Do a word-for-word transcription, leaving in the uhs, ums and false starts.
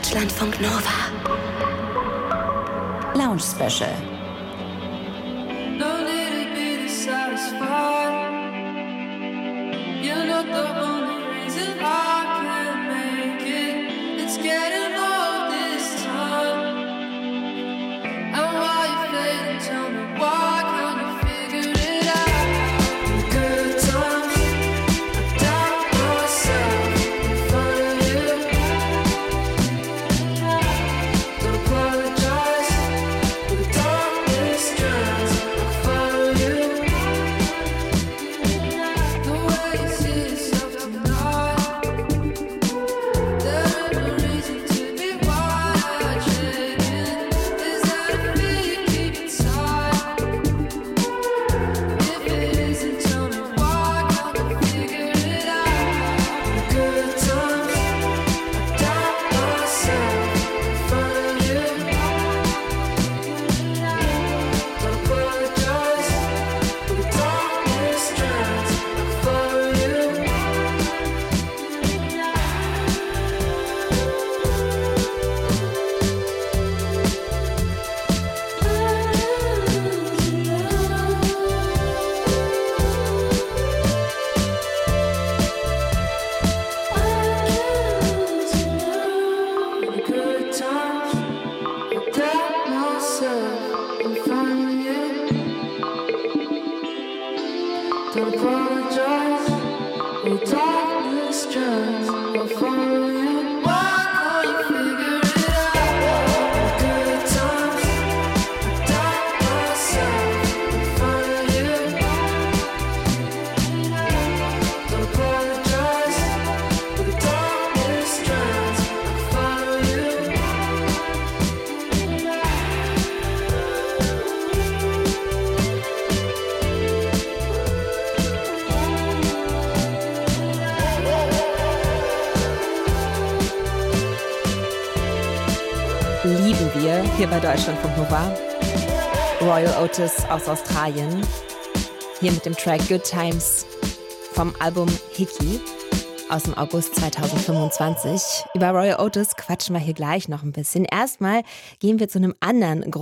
Deutschlandfunk Nova Lounge Special. No need to be dissatisfied. You're not the only reason I can't make it. It's getting old this time. And why you fading? Tell me why can't you figure it out? Good times, I doubt myself in front of you. Don't apologize for the darkness strands I follow you. The way you see yourself tonight, there ain't no reason to be wide shaking. Is that a fear you keep inside? If it isn't, tell me why can't you figure it out? Good times, I doubt myself in front of you. Don't apologize for the darkness strands I follow you. Good times, I doubt myself in front of you. Don't apologize for the darkness strands I follow you. Why can't you figure it out? Good times, I doubt myself in front of you. Don't apologize for the darkness strands I follow you. Lieben wir hier bei Deutschlandfunk Nova. Royal Otis aus Australien. Hier mit dem Track Good Times vom Album Hickey aus dem August zweitausendfünfundzwanzig. Über Royal Otis quatschen wir hier gleich noch ein bisschen. Erstmal gehen wir zu einem anderen